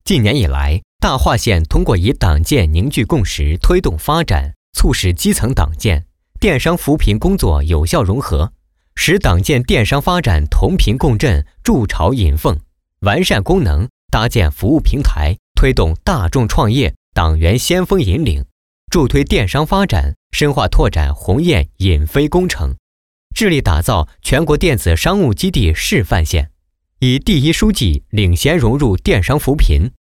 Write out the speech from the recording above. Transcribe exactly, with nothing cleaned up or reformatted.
近年以来，大化县通过以党建凝聚共识，推动发展，促使基层党建、电商扶贫工作有效融合，使党建电商发展同频共振，筑巢引凤，完善功能，搭建服务平台，推动大众创业、党员先锋引领，助推电商发展，深化拓展鸿雁引飞工程，致力打造全国电子商务基地示范县，以第一书记领衔融入电商扶贫、